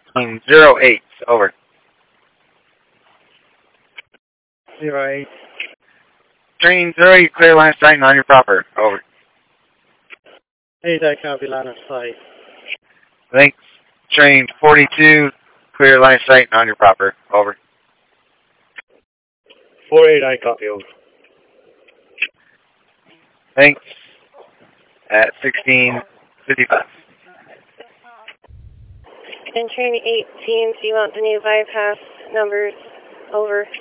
08, over. 08. Train 08, clear line of sight and on your proper, over. 8, I copy, line of sight. Thanks. Train 42, clear line of sight and on your proper, over. 48, I copy, over. Thanks. At 16:55. And train 18, do you want the new bypass numbers? Over.